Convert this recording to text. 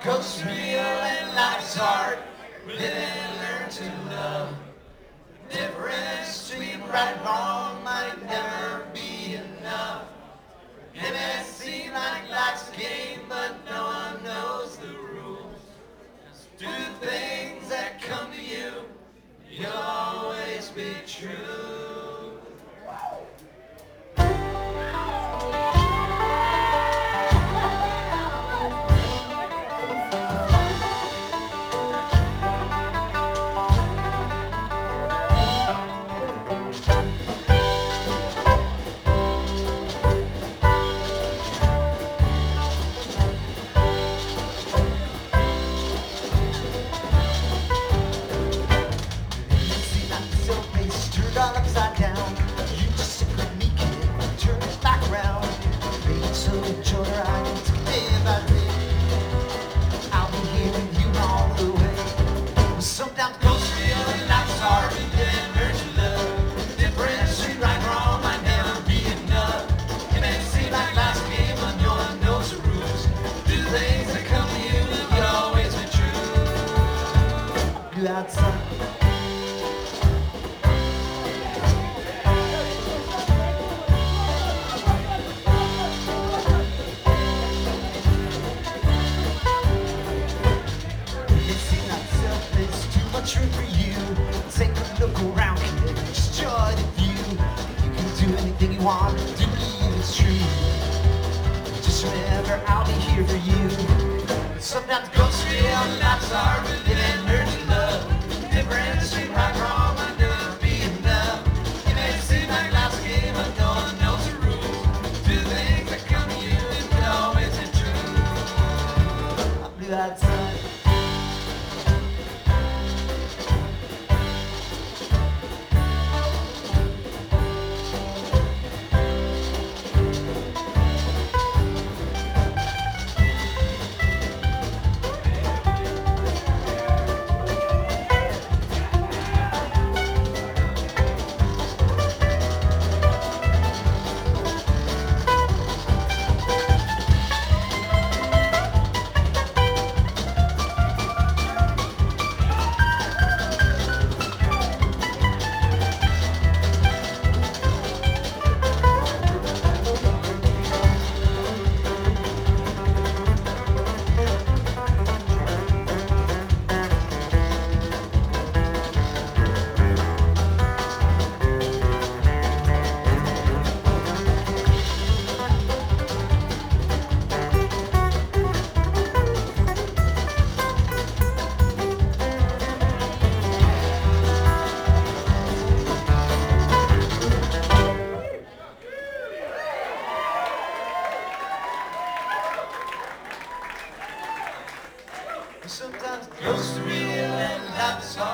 Goes real and life's hard. We live and learn to love. The difference between right and wrong might never be enough. It may seem like life's a game, but no one knows the rules. Just do things that come to you. You'll always be true. All upside down. You just sit with me, kid. Turn it back around. Read so each other I need to live I live. I'll be here with you all the way. Sometimes goes real and life's hard. We live and learn to love. The difference between right and wrong might never be enough. It may seem like life's a game, but no one knows the rules. Do things that come to you, and you'll always be true. You outside. True for you. Take a look around, kid. Just enjoy the view. You can do anything you want. Do believe it's true. Just remember, I'll be here for you. Sometimes goes real, life's hard. We live and learn to love. The difference between right and wrong might never be enough. It may seem like life's a game, but no one knows the rules. Do things that come to you, and will always be true. I'll be outside. Sometimes goes real and life's hard.